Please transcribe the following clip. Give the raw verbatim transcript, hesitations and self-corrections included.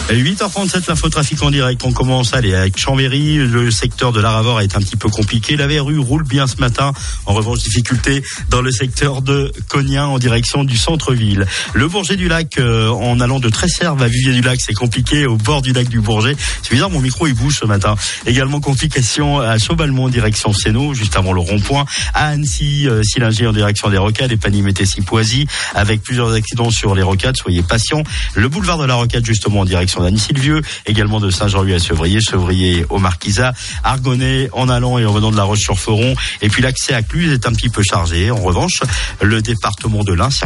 huit heures trente-sept, l'info trafic en direct. On commence allez, avec Chambéry. Le secteur de l'Aravor est un petit peu compliqué. La verrue roule bien ce matin. En revanche, difficulté dans le secteur de Cognin en direction du centre-ville. Le Bourget du Lac, euh, en allant de Tresserve à Vivier du Lac, c'est compliqué au bord du lac du Bourget. C'est bizarre, mon micro il bouge ce matin. Également complication à Chaubalmont en direction Sénaux, juste avant le rond-point. À Annecy, euh, Sillinger en direction des Rocades et Panimété-Poisy, avec plusieurs accidents sur les Rocades. Soyez patients. Le boulevard de la Rocade, justement en direction d'Annecy-le-Vieux, également de Saint-Jean-Rue à Sevrier, Sevrier au Marquisat, Argonnet en allant et en venant de la Roche-sur-Foron. Et puis l'accès à Cluse est un petit peu chargé. En revanche, le département de l'Ain